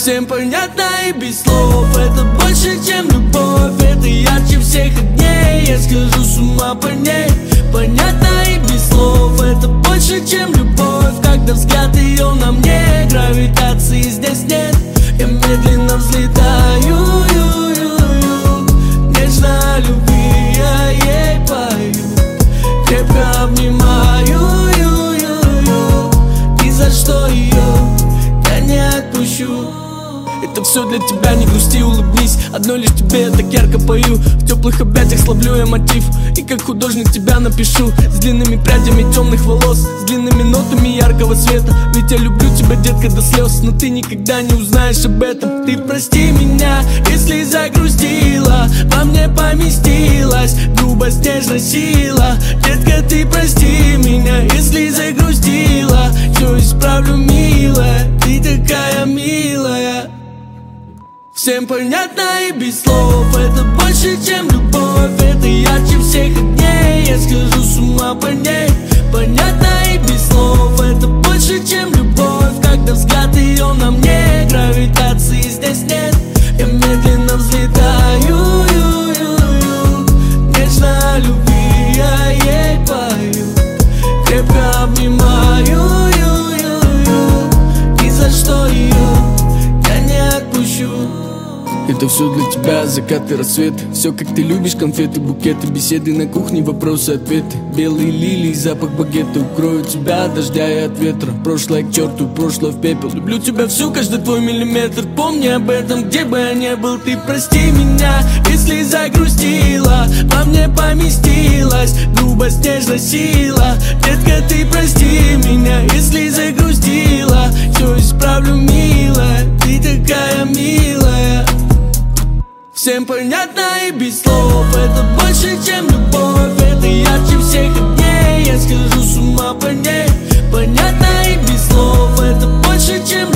Всем понятно и без слов. Это больше, чем любовь. Это ярче всех огней. Я схожу с ума по ней. Понятно и без слов. Это больше, чем любовь. Когда взгляд ее на мне, гравитации здесь нет. Я медленно взлетаю, нежно о любви я ей пою. Крепко обнимаю, ни за что ее я не отпущу. Это все для тебя, не грусти, улыбнись. Одной лишь тебе я так ярко пою. В теплых объятиях словлю я мотив. И как художник тебя напишу. С длинными прядями темных волос, с длинными нотами яркого света. Ведь я люблю тебя, детка, до слез. Но ты никогда не узнаешь об этом. Ты прости меня, если загрустила. Во мне поместилась грубость, нежность, сила. Детка, ты прости меня, если загрустила. Все исправлю, милая, ты такая милая. Всем понятно и без слов. Это больше, чем любовь. Это ярче всех огней. Я схожу с ума по ней. Понятно и без слов. Это больше, чем любовь. Когда взгляд ее на мне, гравитации здесь нет. Я медленно взлетаю, нежно о любви я ей пою. Крепко обнимаю, ни за что ее я не отпущу. Это все для тебя, закаты, рассветы. Все как ты любишь, конфеты, букеты, беседы на кухне, вопросы, ответы. Белые лилии, запах багета. Укрою тебя от дождя и от ветра. Прошлое к черту, прошлое в пепел. Люблю тебя всю, каждый твой миллиметр. Помни об этом, где бы я ни был. Ты прости меня, если загрустила. Во мне поместилась грубость, нежность, сила. Детка, ты прости меня, если загрустила. Все исправлю, милая, ты такая милая. Всем понятно и без слов. Это больше, чем любовь. Это ярче всех огней. Я схожу с ума по ней. Понятно и без слов. Это больше, чем